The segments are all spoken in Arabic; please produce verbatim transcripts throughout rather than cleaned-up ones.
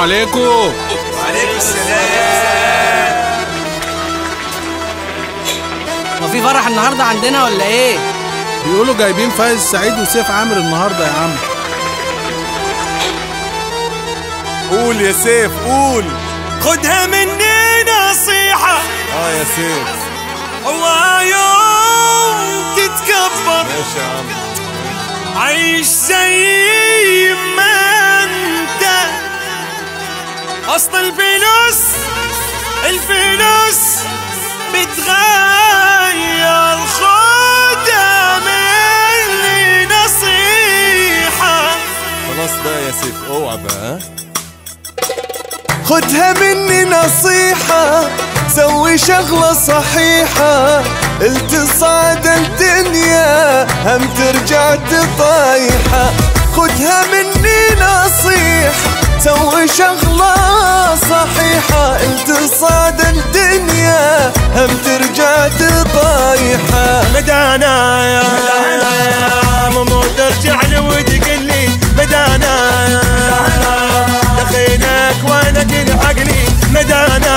عليكم. وعليكم السلام. هو في فرح النهارده عندنا ولا ايه؟ بيقولوا جايبين فايز سعيد وسيف عامر النهارده يا عم. قول يا سيف قول. خدها مني نصيحة اه يا سيف. هو يوم تتكبر ماشي يا عم. عيش زي ما انت. اصل الفلوس الفلوس بتغير. خدها مني نصيحة. خلاص بقى يا سيف اوعى بقى. ها خدها مني نصيحة، سوي شغلة صحيحة، التصعد الدنيا هم ترجع تطايحة. خدها مني نصيحة، سوي شغلة صحيحة، التصعد الدنيا هم ترجع تطايحة. مدانا يا مو ترجع لي وتقلي مدانا دخينك وانا تلحق لي مدانا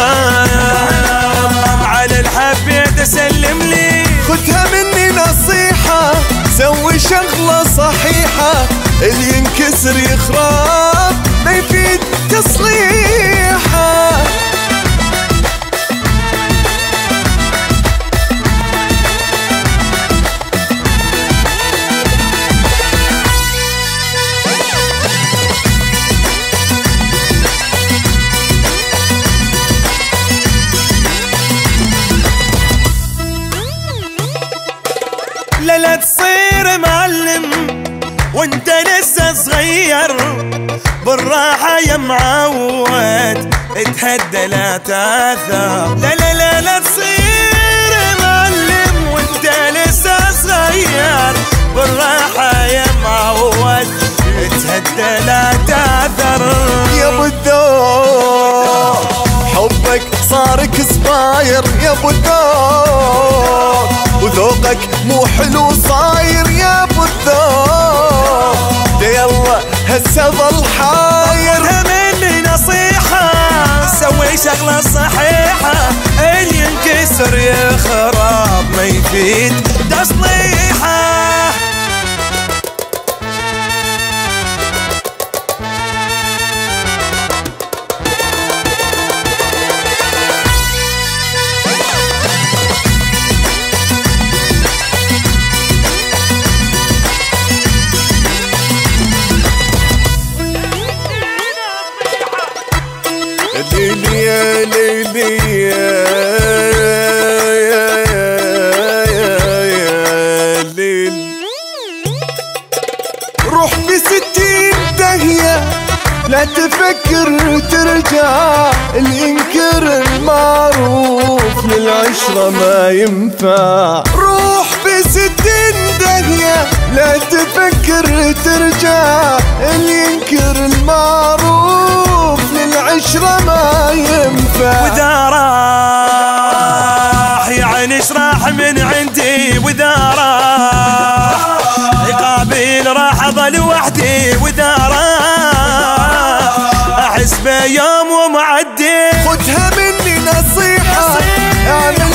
على الحبيت اسلم لي. خدها مني نصيحة، سوي شغلة صحيحة، اللي ينكسر يخرب ما يفيد تصليحة. لا لا تصير معلم وانت لسه صغير، بالراحة يا معود اتهدى لا تاثر. لا لا لا لا تصير معلم وانت لسه صغير، بالراحة يا معود اتهدى لا تاثر. يا ابو الذوق حبك صار كسباير، يا ابو الذوق وذوقك مو حلو صاير، يا ابو الذوق ده يلا هسه ظل حاير. خدها مني نصيحة، سوي شغلة صحيحة، اللي ينكسر يخرب ما يفيد تصليحة. ليلي يا ليلي يا ليل، روح بستين دهية لا تفكر ترجع، اللي ينكر المعروف للعشرة ما ينفع. روح بستين دهية لا تفكر ترجع، اللي ينكر المعروف للعشرة ما ينفع. وإذا راح يعني اشراح من عندي، وإذا راح يقابل راح أظل وحدي، وإذا راح أحس بيوم ومعدي. خدها مني نصيحة، اعمل